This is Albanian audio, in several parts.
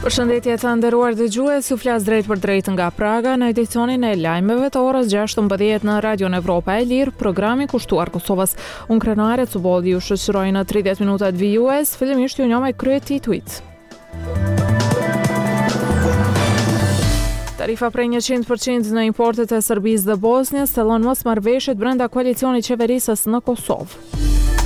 Përshëndetje të nderuar dëgjues, ju flas drejt për drejt nga Praga në edicionin e lajmeve të orës 16 në Radion Evropa e Lirë, programi kushtuar Kosovës. Unë Krenare Cubolli ju shoqëroj në 30 minutat vijues, fillimisht ju njoh me kryet tituit. Tarifa prej 100% në importet e Serbisë dhe Bosnjës thellon mosmarrëveshjet brenda koalicionit qeverisës në Kosovë.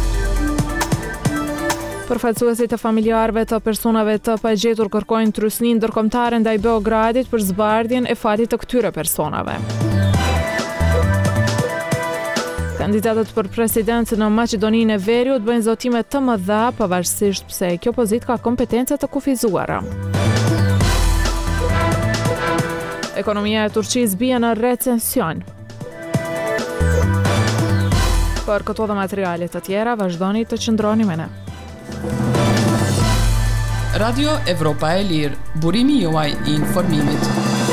Përfaqësuesit e familjarëve të personave të pagjetur kërkojnë trysni ndërkombëtare ndaj Beogradit për zbardhjen e fatit të këtyre personave. Kandidatët për president në Maqedoninë e Veriut bëjnë zotime të mëdha pavarësisht pse kjo pozitë ka kompetenca të kufizuara. Ekonomia e Turqisë bie në recesion. Për këto dhe materiale të tjera, vazhdoni të qëndroni me ne. Radio Evropa e Lirë, burimi juaj I informimit.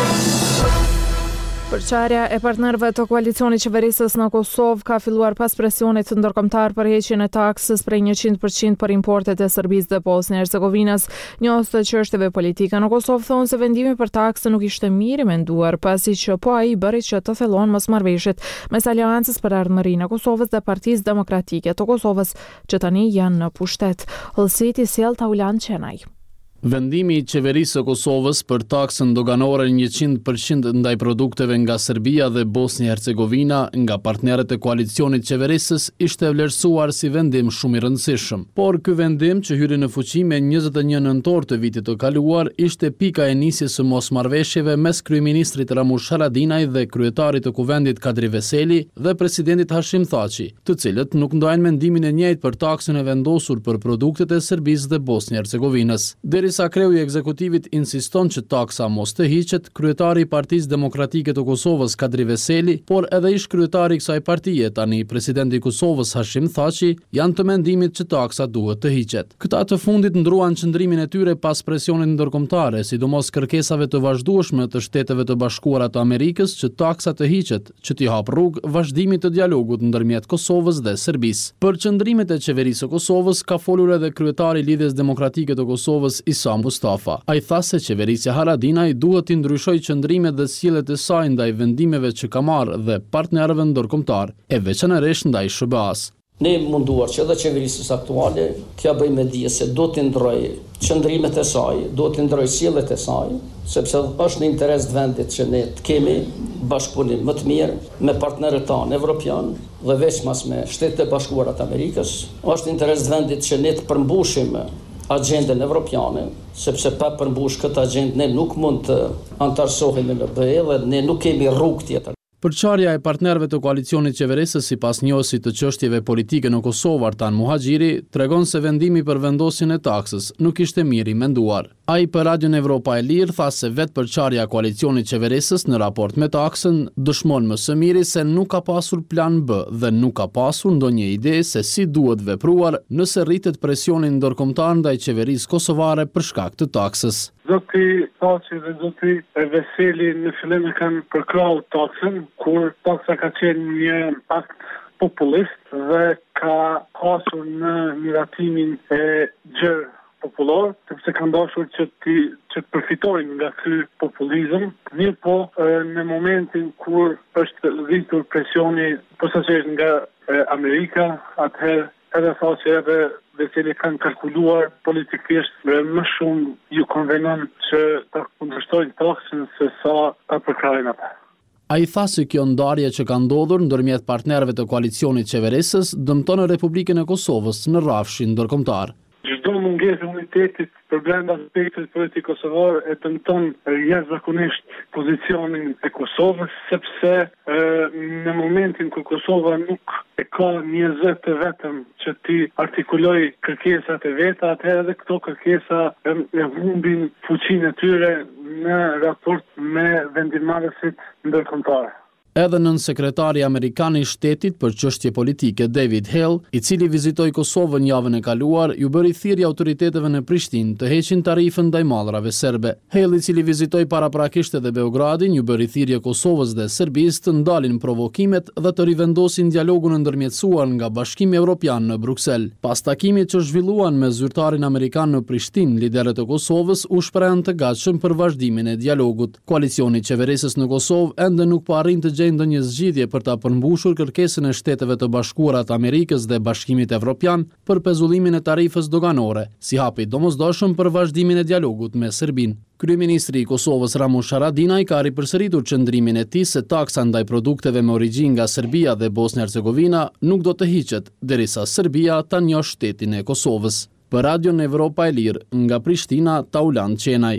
Përçarja e partnerëve të koalicionit qeverisës në Kosovë ka filluar pas presionit ndërkombëtar për heqjen e taksës prej 100% për importet e Serbisë dhe Bosnjë e Hercegovinës. Njohës të çështjeve politike në Kosovë thonë se vendimi për taksën nuk ishte mirë I menduar, pasi që po ai bëri që të thellon mosmarrëveshjet mes Aleancës për Ardhmërinë e Kosovës dhe Partisë Demokratike të Kosovës, që tani janë në pushtet. Hollësiti sjell Taulan Qenaj. Vendimi I qeverisë së Kosovës për taksën doganore 100% ndaj produkteve nga Serbia dhe Bosnjë e Hercegovina nga partnerët e koalicionit qeverisës ishte vlerësuar si vendim shumë I rëndësishëm. Por ky vendim që hyri në fuqi me 21 nëntor të vitit të kaluar ishte pika e nisjes së mosmarrëveshjeve mes kryeministrit Ramush Haradinaj dhe kryetarit të kuvendit Kadri Veseli dhe presidentit Hashim Thaçi, të cilët nuk ndajnë mendimin e njëjtë për taksën e vendosur për produktet e Serbisë dhe Bosnjë e Hercegovinës. Sa kreu I ekzekutivit insiston që taksa mos të hiqet, kryetari I Partisë Demokratike të Kosovës Kadri Veseli, por edhe ish kryetari I kësaj partie, tani presidenti I Kosovës Hashim Thaçi, janë të mendimit që taksa duhet të hiqet. Këta të fundit ndruan qëndrimin e tyre pas presionit ndërkombëtare, sidomos kërkesave të vazhdueshme të Shteteve të Bashkuara të Amerikës që taksa të hiqet, që t'i hap rrugë vazhdimit të dialogut ndërmjet Kosovës dhe Serbisë. Për qëndrimet e qeverisë së Kosovës ka folur edhe kryetari I Lidhjes Demokratike të Kosovës Isa Mustafa. Ai tha se qeverisja Haradinaj duhet të ndryshojë qëndrimet dhe sjelljet e saj ndaj vendimeve që ka marrë dhe partnerëve ndërkombëtar, e veçanërisht ndaj SBA-s. Ne munduar që edhe qeverisës aktuale t'ja bëjmë me dije se do të ndrojë qëndrimet e saj, do të ndrojë sjelljet e saj, sepse është në interes të vendit që ne të kemi bashkëpunim më të mirë me partnerët tanë evropian dhe veçmas me Shtetet e Bashkuara të Amerikës. Është në interes të vendit që ne të përmbushim agjendën evropiane, sepse pa përmbush këtë agjendë ne nuk mund të antarësohemi në BE dhe ne nuk kemi rrugë tjetër. Përçarja e partnerëve të koalicionit qeverisës sipas njohësit të çështjeve politike në Kosovë Artan Muhaxhiri tregon se vendimi për vendosjen e taksës nuk ishte mirë I menduar. Ai për Radion Evropa e Lirë tha se vetë përçarja e koalicionit qeverisës në raport me taksën dëshmon më së miri se nuk ka pasur plan B dhe nuk ka pasur ndonjë ide se si duhet vepruar nëse rritet presioni ndërkombëtar ndaj qeverisë kosovare për shkak të taksës. Zoti Thaçi dhe zoti Veseli në fillim e kanë përkrahur taksën, kur taksa ka qenë një akt populist dhe ka pasur në miratimin e gjerë popullor, sepse kanë dashur që të përfitojnë nga ky populizëm. Mirë po, në momentin kur është rritur presioni posaçërisht nga Amerika, atëherë edhe Thaçi edhe Veseli kanë kalkuluar politikisht më shumë ju konvenon që ta kundërshtojnë taksën se sa ta përkrajnë ata. Ai tha se kjo ndarje që ka ndodhur ndërmjet partnerëve të koalicionit qeverisës dëmton Republikën e Kosovës në rrafshin ndërkombëtar. Çdo mungesë unitetit për brenda aspektit politik kosovar e dëmton jashtëzakonisht pozicionin e Kosovës, sepse në momentin kur Kosova nuk e ka një zë të vetëm që ti artikuloj kërkesat e veta, atëherë edhe këto kërkesa e humbin fuqinë e tyre në raport me vendimmarrësit ndërkombëtar. Edhe nën sekretari amerikan i shtetit për çështje politike David Hale, i cili vizitoi Kosovën javën e kaluar, ju bëri thirrje autoriteteve në Prishtinë të heqin tarifën ndaj mallrave serbe. Hale, i cili vizitoi paraprakisht edhe Beogradin, ju bëri thirrje Kosovës dhe Serbisë të ndalin provokimet dhe të rivendosin dialogun ndërmjetësuar nga Bashkimi Evropian në Bruksel. Pas takimit që zhvilluan me zyrtarin amerikan në Prishtinë, liderët e Kosovës u shprehën të gatshëm për vazhdimin e dialogut. Koalicioni i qeverisës në Kosovë ende nuk po arrin të gjejë ndonjë zgjidhje për ta përmbushur kërkesën e Shteteve të Bashkuara të Amerikës dhe Bashkimit Evropian për pezullimin e tarifës doganore, si hap i domosdoshëm për vazhdimin e dialogut me Serbinë. Kryeministri i Kosovës Ramush Haradinaj ka ripërsëritur qëndrimin e tij se taksa ndaj produkteve me origjinë nga Serbia dhe Bosnia-Hercegovina nuk do të hiqet derisa Serbia ta njohë shtetin e Kosovës. Për Radion Evropa e Lirë, nga Prishtina, Taulan Qenaj.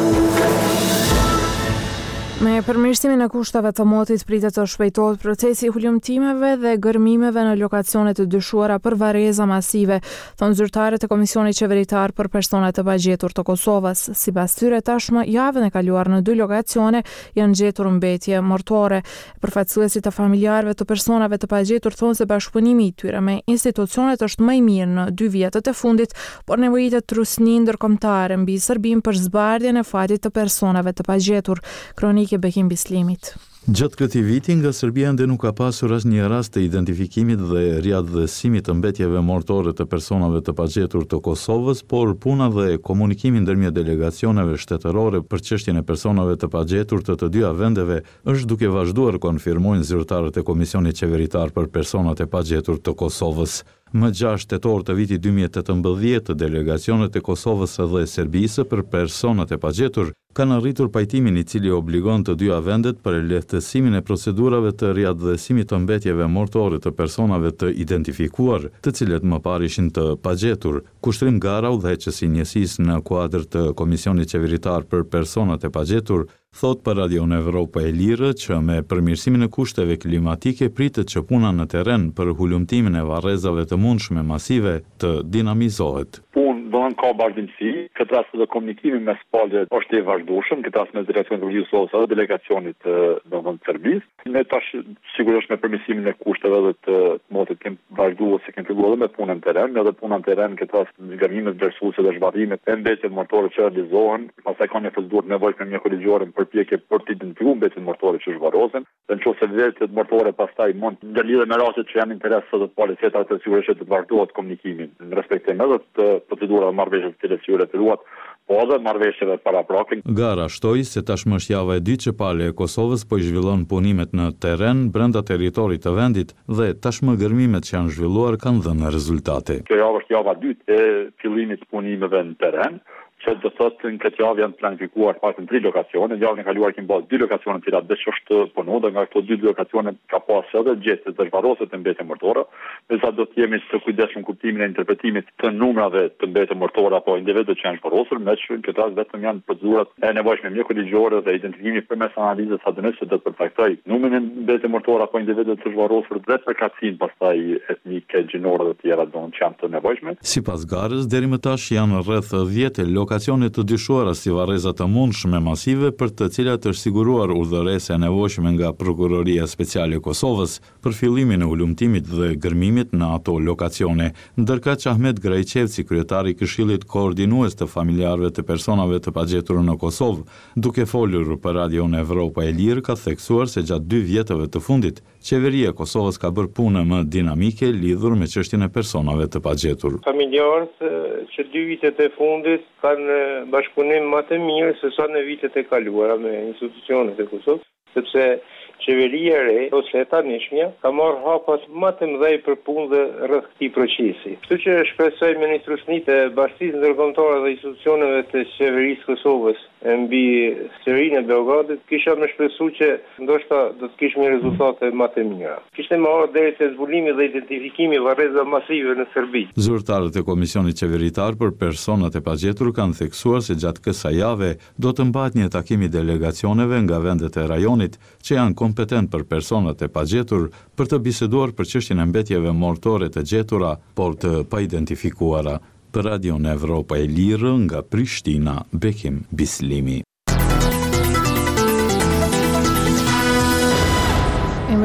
Me përmirësimin e kushtave të motit pritet të shpejtohet procesi i hulumtimeve dhe gërmimeve në lokacione të dyshuara për varreza masive, thonë zyrtarët e Komisionit Qeveritar për Personat të Pagjetur të Kosovës. Sipas tyre, tashmë javën e kaluar në 2 lokacione janë gjetur mbetje mortore. Përfaqësuesit të familjarëve të personave të pagjetur thonë se bashkëpunimi i tyre me institucionet është më i mirë në 2 vjetët e fundit, por nevojitet trusni ndërkombëtare mbi Serbinë për zbardhjen e fatit të personave të pagjetur. Bekim Bislimit. Gjatë këtij viti nga Serbia ende nuk ka pasur asnjë rast të identifikimit dhe riadhësimit të mbetjeve mortore të personave të pagjetur të Kosovës, por puna dhe komunikimi ndërmjet delegacioneve shtetërore për çështjen e personave të pagjetur të të dyja vendeve është duke vazhduar, konfirmojnë zyrtarët e Komisionit Qeveritar për Personat e Pagjetur të Kosovës. Më 6 tetor të vitit 2018, delegacionet e Kosovës dhe Serbisë për personat e pagjetur kanë arritur pajtimin i cili obligon të dyja vendet për lehtësimin e procedurave të riadhësimit të mbetjeve mortore të personave të identifikuar, të cilët më parë ishin të pagjetur. Kushtrim gara udhëheqës i njësisë në kuadër të Komisionit Qeveritar për Personat e Pagjetur thot për Radion Evropa e Lirë që me përmirësimin e kushteve klimatike pritet që puna në terren për hulumtimin e varrezave të mundshme masive të dinamizohet. Ka vazhdimsi, këtë rast dhe komunikimi mes palëve është i vazhdueshëm, këtë rast mes delegacionit të Kosovës dhe delegacionit të Serbisë. Ne tash sigurisht me përmirësimin e kushteve dhe të motit kemi vazhduar se kemi filluar me punën në terren, edhe puna në terren këtë rast zgjerimet vlerësuese dhe zhvarrimet e mbetjeve mortore që realizohen, pastaj kanë një procedurë nevojshme mjekëligjore në përpjekje për të identifikuar mbetjet mortore që zhvarrosen, dhe nëse mbetjet mortore pastaj mund të lidhen me rastet që janë interes të palës tjetër, të sigurisht të vazhdohet komunikimi në respektim edhe të procedurave marrëveshje të cilës ju referuat, po edhe marrëveshjeve paraprake. Gara shtoi se tashmë është java e dytë që Palë e Kosovës po i zhvillon punimet në terren brenda territorit të vendit dhe tashmë gërmimet që janë zhvilluar kanë dhënë rezultate. Kjo javë është java e dytë e fillimit të punimeve në terren, që do thotë në këtë javë janë planifikuar paktën 3 lokacione. Javën e kaluar kemi bërë 2 lokacione të cilat veç është punuar, dhe nga këto 2 lokacione ka pasur edhe gjetje të zhvarrosur të mbetjeve mortore. Nëse do të jemi të kujdesshëm në kuptimin e interpretimit të numrave të mbetjeve mortore apo individëve që janë zhvarrosur, me që në këtë rast vetëm janë procedurat e nevojshme mjekëligjore dhe identifikimi përmes analizës adonese do të përcaktoj numrin e mbetjeve mortore apo individëve të zhvarrosur dhe përkatësinë pastaj etnike, gjinore dhe të tjera që janë të nevojshme. Sipas garës, deri më tash janë rreth 10 lokacione të dyshuara si varreza të mundshme masive për të cilat është siguruar urdhëresa e nevojshme nga Prokuroria Speciale e Kosovës për fillimin e hulumtimit dhe gërmimit në ato lokacione, ndërkaq Ahmet Grajqevci, kryetari i Këshillit Koordinues të familjarëve të personave të pagjetur në Kosovë, duke folur për Radion Evropa e Lirë, ka theksuar se gjatë 2 vjetëve të fundit, qeveria e Kosovës ka bërë punë më dinamike lidhur me çështjen e personave të pagjetur. Familjarët që 2 vitet e fundit kanë bashkëpunim më të mirë se sa në vitet e kaluara me institucionet e Kosovës, sepse qeveria e re ose e tanishmja ka marrë hapat më të mëdhej për punë dhe rreth këtij procesi. Kështu që shpresoj ministrusnitë e Bashkisë Ndërkombëtare dhe institucioneve të qeverisë Kosovës mbi serinë e Beogradit, kisha më shpresuar që ndoshta do të kishim rezultate më të mira. Kishte më ardhur deri te zbulimi dhe identifikimi varreza masive në Serbi. Zyrtarët e Komisionit Qeveritar për Personat e Pagjetur kanë theksuar se gjatë kësaj jave do të mbahet një takim i delegacioneve nga vendet e rajonit që janë kompetent për personat e pagjetur për të biseduar për çështjen e mbetjeve mortore të gjetura, por të paidentifikuara. Për Radion Evropa e Lirë nga Prishtina, Bekim Bislimi.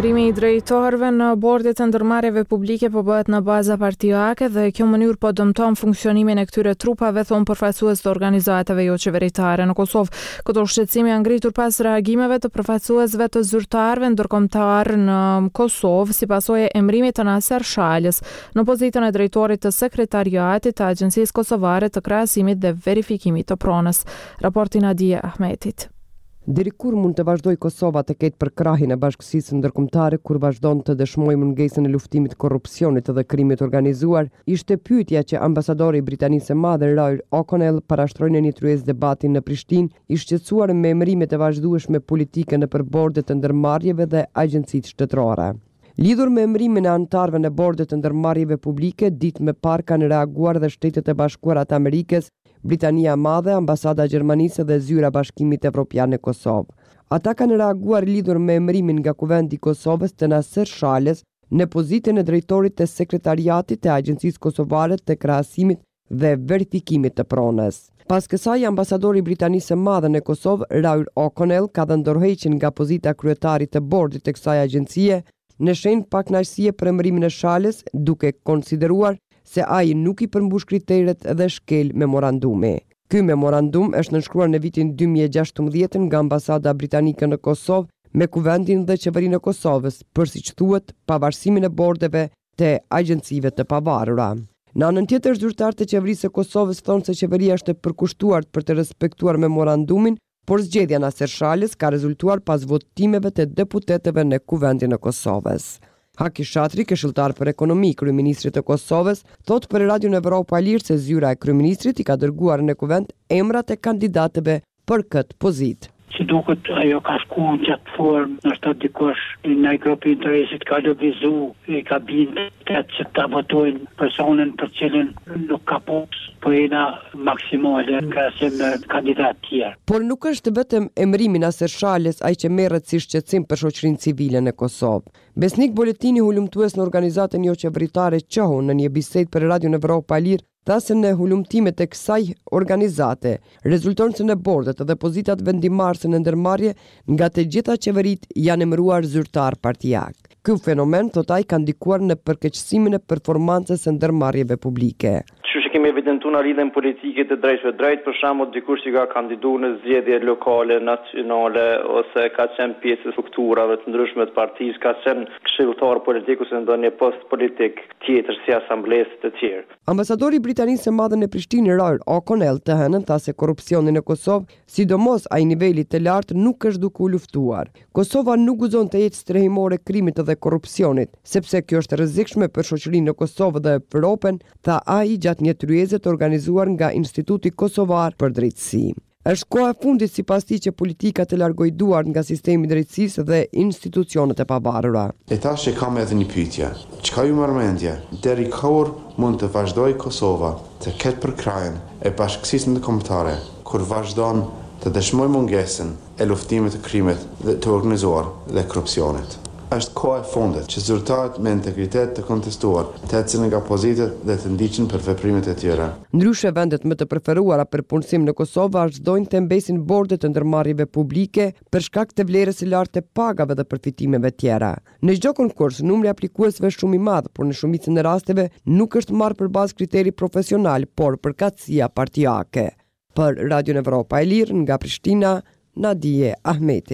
Emërimi I drejtorëve në bordet e ndërmarrjeve publike po bëhet në baza partijake dhe kjo mënyrë po dëmton funksionimin e këtyre trupave, thon përfaqësues të organizatave jo qeveritare në Kosovë. Këto shqetësime janë ngritur pas reagimeve të përfaqësuesve të zyrtarëve ndërkombëtar në Kosovë si pasojë e emërimit të Naser Shalës në pozitën e drejtorit të sekretariatit të Agjencisë Kosovare të Krahasimit dhe Verifikimit të Pronës. Raporti Nadia Ahmetit. Deri kur mund të vazhdoj Kosova të ketë për krahin e bashkësisë ndërkombëtare kur vazhdon të dëshmojë mungesën e luftimit korrupsionit dhe krimit organizuar, ishte pyetja që ambasadori I Britanisë së Madhe Roy O'Connell parashtroi në një tryezë debati në Prishtinë, I shqetësuar me emërimet e vazhdueshme politike në përbordet të ndërmarrjeve dhe agjencitë shtetërore. Lidhur me emërimin e anëtarëve në bordet të ndërmarrjeve publike, ditë më parë kanë reaguar dhe Shtetet e Bashkuara të Amerikës, Britania e Madhe, Ambasada e Gjermanisë dhe Zyra e Bashkimit Evropian në Kosovë. Ata kanë reaguar lidhur me emërimin nga Kuvendi I Kosovës të Naser Shalës në pozitën e drejtorit të sekretariatit të Agjencisë Kosovare të Krahasimit dhe Verifikimit të Pronës. Pas kësaj, ambasadori I Britanisë së Madhe në Kosovë, Roy O'Connell, ka dhënë dorëheqjen nga pozita kryetarit të bordit të kësaj agjencie në shenjë pakënaqësie për emërimin e Shalës, duke konsideruar se ai nuk I përmbush kriteret dhe shkel memorandumi. Ky memorandum është nënshkruar në vitin 2016 nga ambasada britanike në Kosovë me Kuvendin dhe Qeverinë e Kosovës për, siç thuhet, pavarësimin e bordeve të agjencive të pavarura. Në anën tjetër, zyrtarët e qeverisë së Kosovës thonë se qeveria është e përkushtuar për të respektuar memorandumin, por zgjedhja e Naser Shalës ka rezultuar pas votimeve të deputetëve në Kuvendin e Kosovës. Haki Shatri, këshilltar për ekonomi, kryeministrit të Kosovës, thot për Radion Evropa e Lirë se zyra e kryeministrit I ka dërguar në Kuvend emrat e kandidatëve për këtë pozitë. Si duket ajo ka shku në qatë formë, nështë dikush në grupi interesit ka lëvizu, I ka bindë që ta votojnë personin për cilin nuk ka pops, po jena maksimale krahasim me kandidat tjerë. Por nuk është vetëm emërimi Naser Shalës ai që merret si shqetësim për shoqërinë civile në Kosovë. Besnik Boletini, hulumtues në organizatën jo qeveritare QOHU, në një bisedë për Radion Evropa e Lirë, tha se në hulumtimet e kësaj organizate rezulton se në bordet dhe pozitat vendimarrëse në ndërmarrje nga të gjitha qeverit janë emëruar zyrtar partijak. Ky fenomen, thot ai, ka ndikuar në përkeqësimin e performancës së ndërmarrjeve publike. Kemi evidentuar në lidhjen politike të drejtëve drejt, për shembull dikush që ka kandiduar në zgjedhje lokale, nacionale ose ka qenë pjesë e strukturave të ndryshme të partisë, ka qenë këshilltar politik ose ndonjë post politik tjetër si asamblesë të tjerë. Ambasadori I Britanisë së Madhe në Prishtinë, Roy O'Connell, të hënën tha se korrupsioni në Kosovë, sidomos ai niveli të lartë, nuk është duke u luftuar. Kosova nuk guxon të jetë strehimore krimit dhe korrupsionit, sepse kjo është rrezikshme për shoqërinë në Kosovë dhe Evropën, tha ai gjatë një tryeze të organizuar nga Instituti Kosovar për Drejtësi. Është koha e fundit sipas tij që politika të largojë duart nga sistemi I drejtësisë dhe institucionet e pavarura. E tash e kam edhe një pyetje. Çka ju merr mendje? Deri kur mund të vazhdojë Kosova të ketë përkrahjen e bashkësisë ndërkombëtare, kur vazhdon të dëshmojë mungesën e luftimit të krimit dhe të organizuar dhe korrupsionit? Është koha e fundit që zyrtarët me integritet të kontestuar të ecën nga pozitat dhe të ndiqen për veprimet e tyre. Ndryshe, vendet më të preferuara për punësim në Kosovë vazhdojnë të mbesin bordet të ndërmarrjeve publike për shkak të vlerës së lartë të pagave dhe përfitimeve tjera. Në çdo konkurs, numri aplikuesve është shumë I madh, por në shumicën e rasteve nuk është marrë përballë kriteri profesional, por përkatësia partijake. Për Radion Evropa e Lirë, nga Prishtina, Nadia Ahmeti.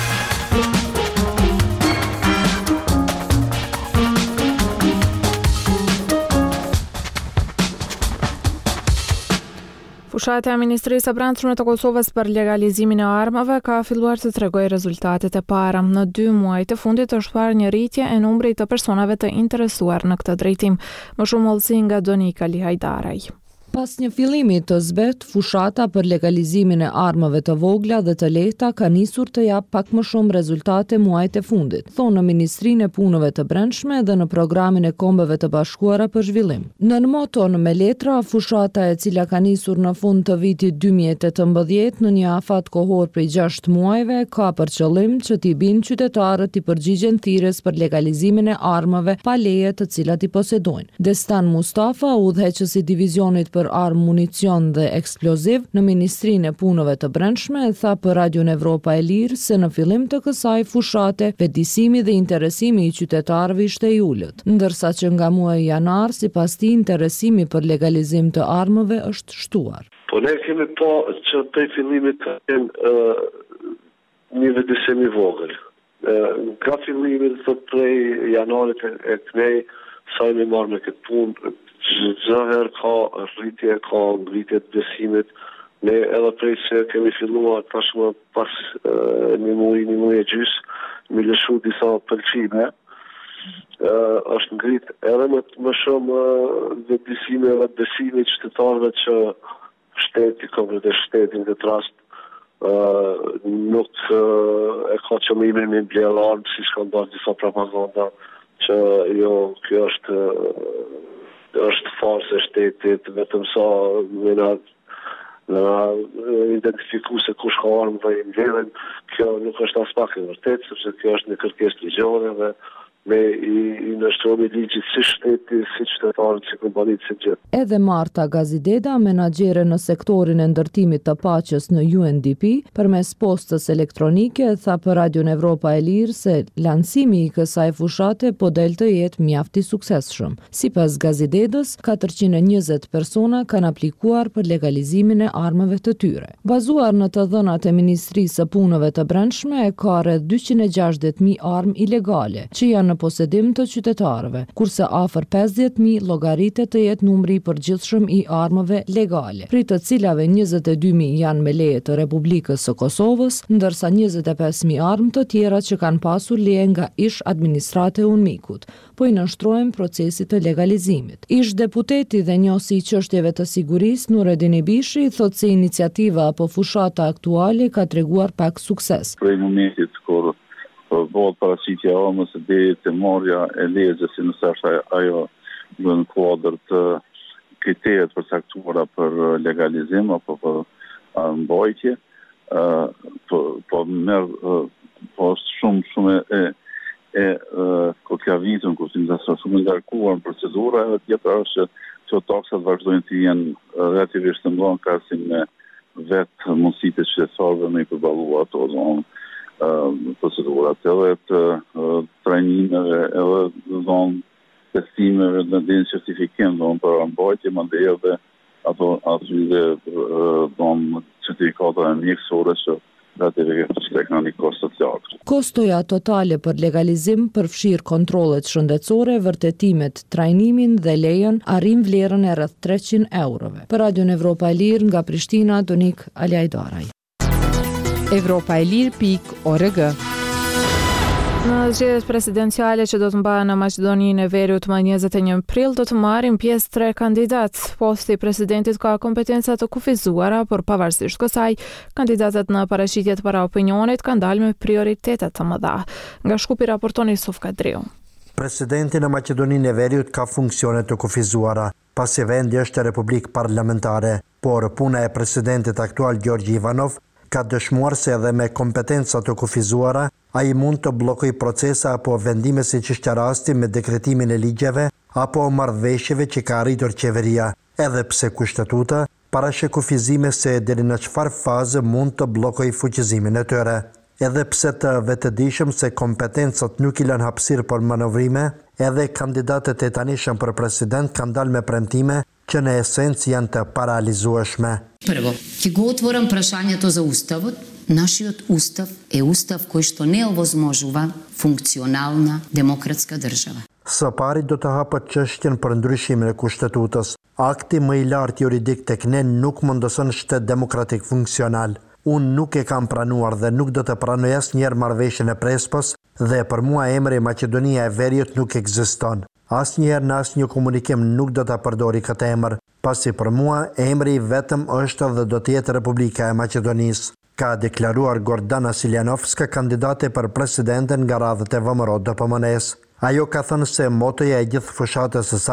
Fushatja e Ministrisë së Brendshme të Kosovës për legalizimin e armave ka filluar të tregojë rezultatet e para. Në 2 muajt e fundit është parë një rritje e numrit të personave të interesuar në këtë drejtim. Më shumë hollësi nga Donika Lihajdaraj. Pas një fillimi të zbet, fushata për legalizimin e armëve të vogla dhe të lehta ka nisur të jap pak më shumë rezultate muajt e fundit, thonë në Ministrinë e Punëve të Brendshme dhe në programin e Kombeve të Bashkuara për zhvillim. Në moton me letra, fushata e cila ka nisur në fund të vitit 2018 në një afat kohor prej 6 muajve, ka për qëllim që t'i binë qytetarët i përgjigjen thirrjes për legalizimin e armëve pa leje të cilat I posedojnë. Destan Mustafa, udhëheqësi i divizionit për për armë, municion dhe eksploziv në Ministrinë e Punëve të Brendshme tha për Radion Evropa e Lirë se në fillim të kësaj fushate vetëdijsimi dhe interesimi i qytetarëve ishte i ulët, ndërsa që nga muaji janar sipas tij interesimi për legalizim të armëve është shtuar. Po ne kemi pa që prej fillimit një vetëdijsim i vogël. Nga fillimit të prej janarit e kënej sa me marrë me këtë punë, çdo herë ka rritje, ka ngritje të besimit. Ne edhe prej se kemi filluar tashmë pas një muaj e gjys, me lëshu disa pëlqime, është ngrit edhe më shumë vetëdijsimi dhe besimi qytetarëve që shteti, konkretisht shteti në këtë rast, nuk e ka qëllimin me mbledh armë, si shka ndarë disa propaganda, që jo, kjo është farsë e shtetit, vetëm sa në identifiku se kush ka armë dhe i mbledhen, kjo nuk është as pak e vërtet, sepse kjo është një kërkesë ligjore dhe me i nështromi ligjit si shteti, si qytetarët, si kompanitë, si gjithë. Edhe Marta Gazideda, menaxhere në sektorin e ndërtimit të paqes në UNDP, përmes postës elektronike, tha për Radion Evropa e Lirë se lansimi i kësaj fushate po del të jetë mjaft i suksesshëm. Sipas Gazidedës, 420 persona kanë aplikuar për legalizimin e armëve të tyre. Bazuar në të dhënat e Ministrisë së Punëve të Brendshme, ka rreth 260.000 armë ilegale, që janë në posedim të qytetarëve, kurse afër 50.000 llogaritet të jetë numri i përgjithshëm i armëve legale, prej të cilave 22.000 janë me leje të Republikës së Kosovës, ndërsa 25.000 armë të tjera që kanë pasur leje nga ish administrate UNMIK-ut, po i nënshtrohen procesit të legalizimit. Ish deputeti dhe njohësi i çështjeve të sigurisë Nureddin Ibishi thotë se iniciativa apo fushata aktuale ka treguar pak sukses. Prej momentit kur bëhet paraqitja e armës deri te marrja e lezës, si nëse është ajo në kuadër të kriteret përcaktuara për legalizim apo për mbajtje, po është shumë koklavitën, kushtimizacion shumë ngarkuar në procedura, edhe tjetër është që taksat vazhdojnë të jenë relativisht të mëdha krahasim me vetë mundësitë e qytetarëve me i përballuar ato zonë procedurat, edhe të trajnimeve, edhe zonë testimeve në certifikim zonë për mbajtje, mandej edhe ato atyre zonë certifikata e mjekësore që Kostoja totale për legalizim përfshir kontrollet shëndetësore, vërtetimet, trajnimin dhe lejen arrin vlerën e rreth 300 eurove. Për Radion Evropa e Lirë nga Prishtina, Donik Aljajdaraj. Evropaelir.org. Në zgjedhjet presidenciale që do të mbahen në Maqedoninë e Veriut më 21 prill do të marrin pjesë 3 kandidatë. Posti i presidentit ka kompetenca të kufizuara, por pavarësisht kësaj, kandidatët në paraqitjet para opinionit kanë dalë me prioritete të mëdha. Nga Shkupi raporton Yusuf Kadriu. Presidenti në Maqedoninë e Veriut ka funksione të kufizuara, pasi vendi është republikë parlamentare, por puna e presidentit aktual Gjorgji Ivanov ka dëshmuar se edhe me kompetenca të kufizuara, ai mund të bllokojë procese apo vendime siç është rasti me dekretimin e ligjeve apo marrëveshjeve që ka arritur qeveria, edhe pse kushtetuta parashë kufizime se deri në çfarë fazë mund të bllokojë fuqizimin e tyre. Edhe pse të vetëdijshëm se kompetencat nuk i lënë hapësirë për manovrime, edhe kandidatët e tanishëm për president kanë dalë me premtime që në esencë janë të paralizueshme. Prvo, ќе го отворам прашањето за уставот. Нашиот устав е устав кој што не овозможува функционална демократска држава. Së pari do të hapet çështjen për ndryshimin e kushtetutës. Akti më i lartë juridik tek ne nuk mundëson shtet demokratik funksional. Unë nuk e kam pranuar dhe nuk do të pranoj asnjëherë marrëveshjen e Prespos dhe për mua emri Maqedonia e Veriut nuk ekziston. Asnjëherë në asnjë komunikim nuk do ta përdori këtë emër, pasi për mua emri vetëm është dhe do të jetë Republika e Maqedonisë, ka deklaruar Gordana Siljanovska, kandidate për presidenten nga radhët e VMRO DPMN-s. Ajo ka thënë se motoja e gjithë fushatës së saj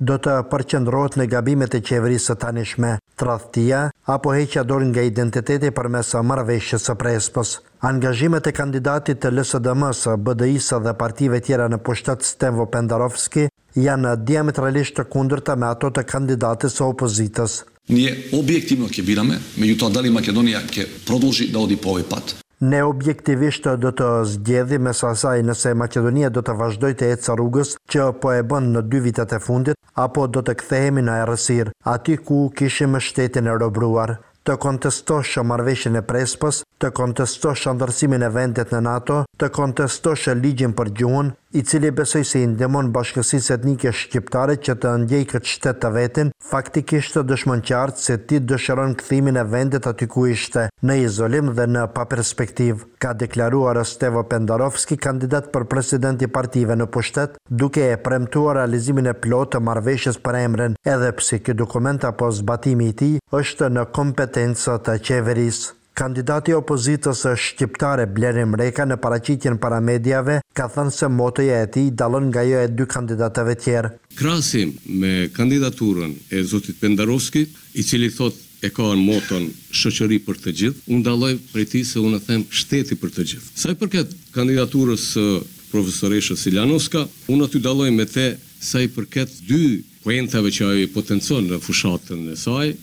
do të përqendrohet në gabimet e qeverisë së tanishme, tradhtia apo heqja dorë nga identiteti përmes marrëveshjes së Prespës. Angazhimet e kandidatit të LSDM-s, BDI-s dhe partive tjera në pushtet Stevo Pendarovski janë diametralisht të kundërta me ato të kandidatit së opozitës. Nije objektivno ќе birame, međutim da li Makedonija ќе продолжи да оди по овој пат? Ne objektivisht do të zgjedhim mes asaj nëse Maqedonia do të vazhdojë të ecë rrugës që po e bën në 2 vitet e fundit, apo do të kthehemi në errësirë, aty ku kishim shtetin e robëruar. Të kontestosh marrëveshjen e Prespës, të kontestosh ndërsimin e vendit në NATO, të kontestosh ligjin për gjuhën, i cili besoj se i ndihmon bashkësisë etnike shqiptare që të ndjejë këtë shtet të vetin, faktikisht dëshmon qartë se ti dëshiron kthimin e vendit aty ku ishte, në izolim dhe në paperspektivë, ka deklaruar Stevo Pendarovski, kandidat për president i partive në pushtet, duke e premtuar realizimin e plotë të marrëveshjes për emrin, edhe pse ky dokument apo zbatimi i tij është në kompetencë të qeverisë. Kandidati i opozitës shqiptare Bleri Mreka në paraqitjen para mediave ka thënë se motoja e tij dallon nga ajo e 2 kandidatëve tjerë. Krahasim me kandidaturën e zotit Pendarovskit, i cili thotë e ka në moton shoqëri për të gjithë, unë dalloj prej tij se unë them shteti për të gjithë. Sa i përket kandidaturës profesoreshës Silanovska, unë aty dalloj me te sa i përket 2 poentave që ajo i potencon në fushatën e saj,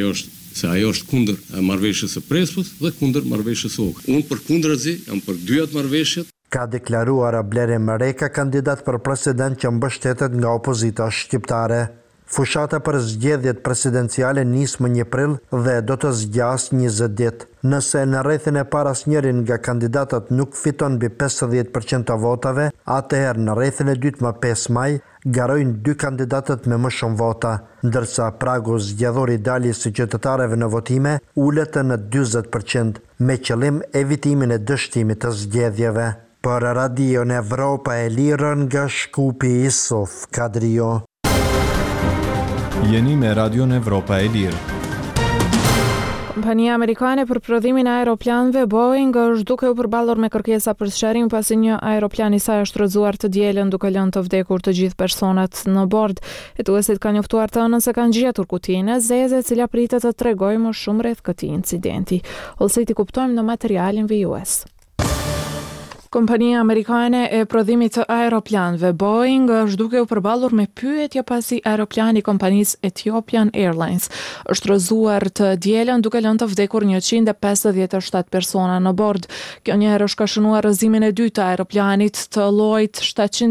ajo është kundër marrëveshjes së Prespës dhe kundër marrëveshjes së Ohrit. Unë për kundërzi jam për 2 marrëveshjet. Ka deklaruar Bleri Mreka, kandidat për president që mbështetet nga opozita shqiptare. Fushata për zgjedhjet presidenciale nis më 1 prill dhe do të zgjasë 20 ditë. Nëse në rrethin e parë asnjërin nga kandidatët nuk fiton mbi 50% të votave, atëherë në rrethin e dytë më 5 maj garojnë 2 kandidatët me më shumë vota, ndërsa pragu zgjedhor i daljes së qytetarëve në votime ulet në 40%, me qëllim evitimin e dështimit të zgjedhjeve. Për Radion Evropa e Lirë nga Shkupi Isuf Kadrio. Jeni me Radion Evropa e Lirë. Kompania amerikane për prodhimin e aeroplanëve Boeing është duke u përballur me kërkesa për shtërim pasi një aeroplan i saj është rrëzuar të dielën duke lënë të vdekur të gjithë personat në bord. Hetuesit kanë njoftuar të ënën se kanë gjetur kutinë e zeze, e cila pritet të tregojë më shumë rreth këtij incidenti. Ose ti kuptojmë në materialin VUS. Kompania amerikane e prodhimit të aeroplanëve Boeing është duke u përballur me pyetje pasi aeroplani i kompanisë Ethiopian Airlines është rrëzuar të dielën duke lënë të vdekur 157 persona në bord. Kjo njëherë është ka shënuar rrëzimin e dytë të aeroplanit të llojit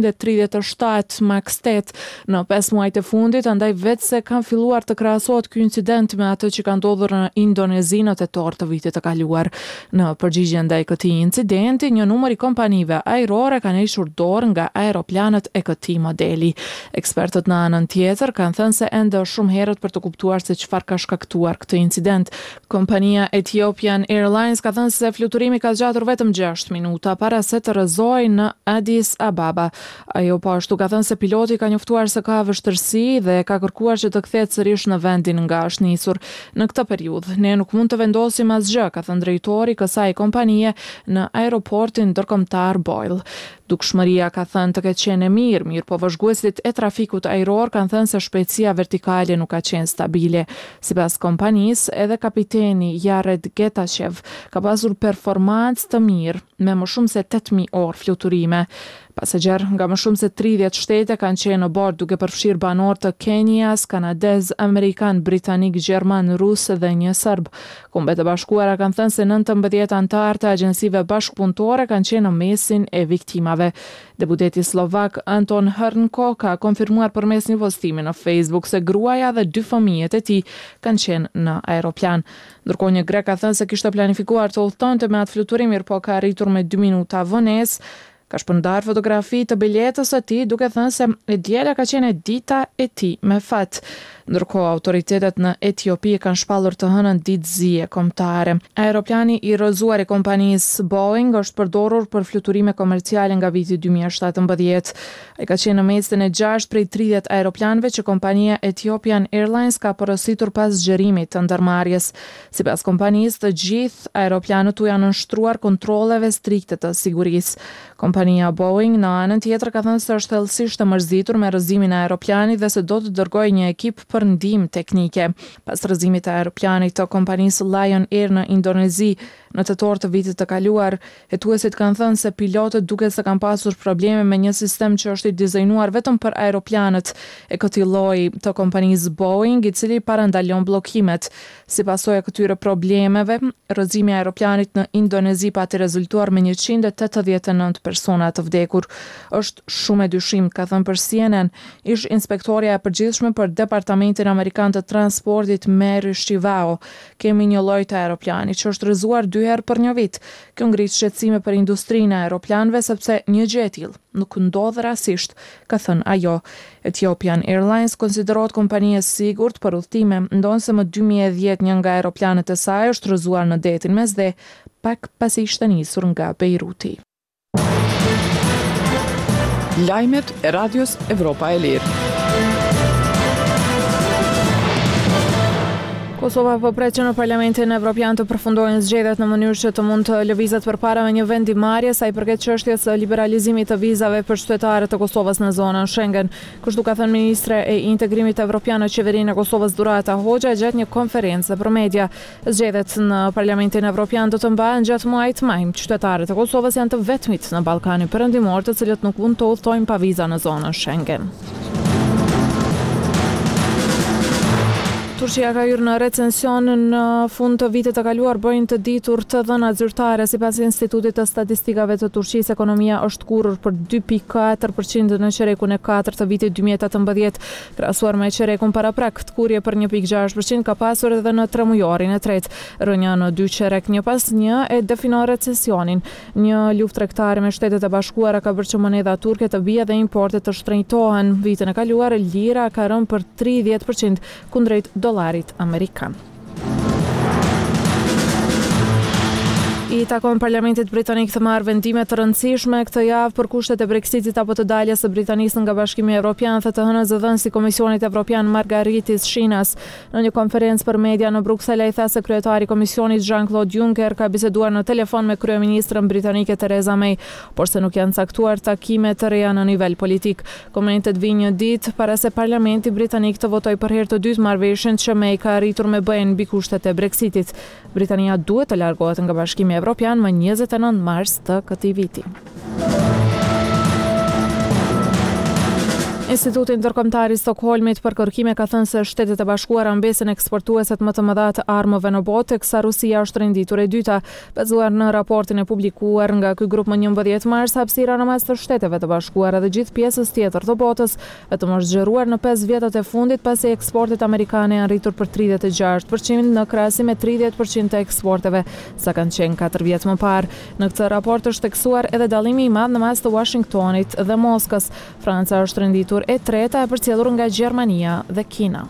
737 Max 8 në 5 muajt e fundit, andaj vetë se kanë filluar të krahasohet ky incident me atë që ka ndodhur në Indonezi në tetor të vitit të kaluar. Në përgjigje ndaj këtij incidenti, një numër i kompanive ajrore kanë hequr dorë nga aeroplanët e këtij modeli. Ekspertët në anën tjetër kanë thënë se ende është shumë herët për të kuptuar se çfarë ka shkaktuar këtë incident. Kompania Ethiopian Airlines ka thënë se fluturimi ka zgjatur vetëm 6 minuta para se të rrëzojë në Addis Ababa. Ajo po ashtu ka thënë se piloti ka njoftuar se ka vështirësi dhe ka kërkuar që të kthehet sërish në vendin nga është nisur. Në këtë periudhë ne nuk mund të vendosim asgjë, ka thënë drejtori i kësaj kompanie në aeroportin ndërkombëtar Boyle. Dukshmëria ka thënë të ketë qenë mirë, po vëzhguesit e trafikut ajror kanë thënë se shpejtësia vertikale nuk ka qenë stabile. Sipas kompanisë, edhe kapiteni Jared Getachev ka pasur performancë të mirë me më shumë se 8000 orë fluturime. Pasagerë nga më shumë se 30 shtete kanë qenë në bord duke përfshirë banor të Kenias, kanadez, amerikan, britanik, gjerman, rus dhe një serb. Kombet e Bashkuara kanë thënë se 19 anëtar të agjensive bashkëpunëtore kanë qenë në mesin e viktimave. Deputeti slovak Anton Hrnko ka konfirmuar përmes një postimi në Facebook se gruaja dhe 2 fëmijët e tij kanë qenë në aeroplan. Ndërkohë një grek ka thënë se kishte planifikuar të udhëtonte me atë fluturim, por ka arritur me 2 minuta vonesë. Ka shpërndar fotografi të biletës së tij duke thënë se e diela ka qenë dita e tij me fat. Ndërkohë autoritetet në Etiopi kanë shpallur të hënën ditëzie kombëtare. Aeroplani i rrëzuar i kompanisë Boeing është përdorur për fluturime komerciale nga viti 2017. Ai ka qenë në mesin e 6 prej 30 aeroplanëve që kompania Ethiopian Airlines ka porositur pas zgjerimit të ndërmarrjes. Sipas kompanisë, të gjithë aeroplanët u janë nënshtruar kontrolleve strikte të sigurisë. Kompania Boeing në anën tjetër ka thënë se është thellësisht e mërzitur me rrëzimin e aeroplanit dhe se do të dërgojë një ekip për ndihmë teknike. Pas rrëzimit të aeroplanit të kompanisë Lion Air në Indonezi në tetor të vitit të kaluar, hetuesit kanë thënë se pilotët duket se kanë pasur probleme me një sistem që është i dizajnuar vetëm për aeroplanët e këtij lloji të kompanisë Boeing, i cili parandalon bllokimet. Si pasojë këtyre problemeve, rrëzimi i aeroplanit në Indonezi pati rezultuar me 189 persona të vdekur. Është shumë e dyshimt, ka thënë për CNN ish inspektoria e përgjithshme për Departamentin Amerikan të Transportit Mary Shivao. Kemi një lloj të aeroplanit që është rrëzuar 2 herë për një vit. Kjo ngrit shqetësime për industrinë e aeroplanëve sepse një gjë e tillë nuk ndodh rastësisht, ka thënë ajo. Ethiopian Airlines konsiderohet kompani e sigurt për udhëtime, ndonse më 2010 një nga aeroplanet e saj është rrëzuar në detin Mesdhe, pak pasi ishte nisur nga Beiruti. Lajmet e Radios Evropa e Lirë. Kosova po pret që në Parlamentin Evropian të përfundojnë zgjedhjet në mënyrë që të mund të lëvizet përpara me një vendimarrje sa i përket çështjes së liberalizimit të vizave për qytetarët e Kosovës në zonën Schengen. Kështu ka thënë ministre e integrimit evropian në qeverinë e Kosovës Durata Hoxha gjatë një konferencë për media. Zgjedhjet në Parlamentin Evropian do të mbahen gjatë muajit maj. Qytetarët e Kosovës janë të vetmit në Ballkanin Perëndimor të cilët nuk mund të udhtojnë pa viza në zonën Schengen. Turqia ka hyrë në recension në fund të vitit të kaluar, bëjnë të ditur të dhënat zyrtare. Sipas Institutit të Statistikave të Turqisë, ekonomia është kurrur për 2.4% në qerekun e 4 të vitit 2018, krahasuar me qerekun paraprak. Kurrje për 1.6% ka pasur edhe në tremujorin e tretë. Rënja në 2 qerek një pas një e definon recesionin. Një luftë tregtare me Shtetet e Bashkuara ka bërë që monedha turke të bie dhe importet të shtrenjtohen. Vitin e kaluar lira ka rënë për 30% kundrejt dollarit amerikan. I takon Parlamentit Britanik të marrë vendime të rëndësishme këtë javë për kushtet e Brexitit apo të daljes së Britanisë nga Bashkimi Evropian, the të hënës dhënësi i Komisionit Evropian Margaritis Shinas. Në një konferencë për media në Bruksel, ai tha se kryetari i Komisionit Jean-Claude Juncker ka biseduar në telefon me kryeministrën britanike Theresa May, por se nuk janë caktuar takime të reja në nivel politik. Komentet vijnë një ditë para se Parlamenti Britanik të votojë për herë të dytë marrëveshjen që May ka arritur me BE mbi kushtet e Brexitit. Britania duhet të largohet nga Bashkimi Evropian më 29 mars të këtij viti. Instituti Ndërkombëtar i Stockholmit për kërkime ka thënë se Shtetet e Bashkuara mbesin eksportueset më të mëdha të armëve në botë, teksa Rusia është renditur e dyta. Bazuar në raportin e publikuar nga ky grup më 11 mars, hapësira në mas të Shteteve të Bashkuara dhe gjithë pjesës tjetër të botës vetëm është zgjeruar në 5 vjetët e fundit, pasi eksportet amerikane janë rritur për 36% në krahasim me 30% të eksporteve sa kanë qenë 4 vjet më parë. Në këtë raport është teksuar edhe dallimi i madh në mas të Washingtonit dhe Moskës. Franca është renditur e treta e përcjellur nga Gjermania dhe Kina.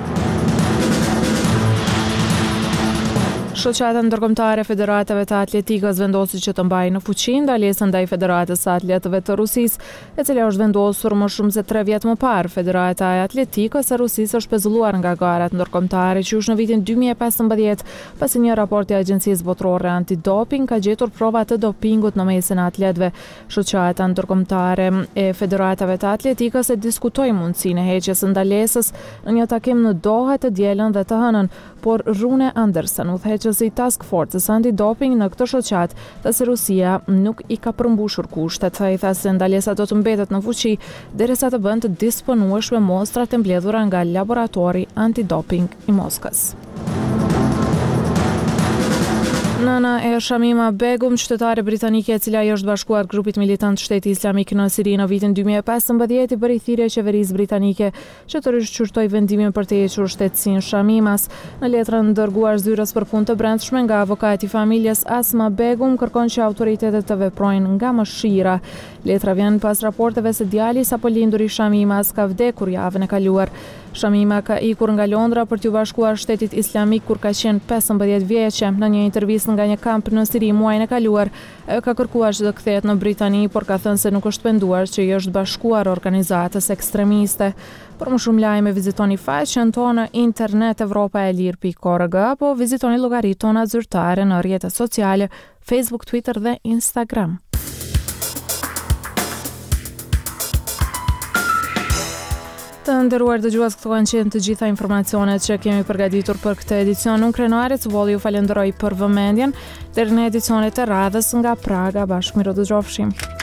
Shoqata ndërkombëtare e federatave të atletikës vendosi që të mbajë në fuqi ndalesën ndaj Federatës së Atletëve të Rusisë, e cila është vendosur më shumë se 3 vjet më parë. Federata e Atletikës së Rusisë është pezulluar nga garat ndërkombëtare qysh në vitin 2015, pasi një raport i Agjencisë Botërore Antidoping ka gjetur prova të dopingut në mesin e atletëve. Shoqata ndërkombëtare e federatave të atletikës e diskutoi mundësinë e heqjes së ndalesës në një takim në Doha të dielën dhe të hënën, por Rune Andersen, udhëheqësi i Task Force-s Antidoping në këtë shoqat, tha se Rusia nuk i ka përmbushur kushtet. Ai tha se ndalesa do të mbetet në fuqi derisa të bëhen të disponueshme mostrat e mbledhura nga laboratori antidoping i Moskës. Nana e Shamima Begum, qytetare britanike e cila i është bashkuar grupit militant Shteti Islamik në Siri në vitin 2015, i bëri thirrje qeverisë britanike që të rishqyrtoj vendimin për të hequr shtetësinë Shamimas. Në letrën dërguar zyrës për punë të brendshme nga avokati i familjes Asma Begum kërkon që autoritetet të veprojnë nga mëshira. Letra vjen pas raporteve se djali sapo lindur i Shamimas ka vdekur javën e kaluar. Shamima ka ikur nga Londra për t'u bashkuar Shtetit Islamik kur ka qenë 15 vjeçe. Në një intervistë nga një kamp në Siri muajin e kaluar, ajo ka kërkuar që të kthehet në Britani, por ka thënë se nuk është penduar që i është bashkuar organizatës ekstremiste. Për më shumë lajme vizitoni faqen tonë internet europaelir.org apo vizitoni llogaritë tona zyrtare në rrjetet sociale Facebook, Twitter dhe Instagram. Të nderuar dëgjues, këto kanë qenë të gjitha informacionet që kemi përgatitur për këtë edicion. Unë Krenuari Cuboli ju falenderoj për vëmendjen. Deri në edicionet e radhës nga Praga, bashkë mirodëgjofshim.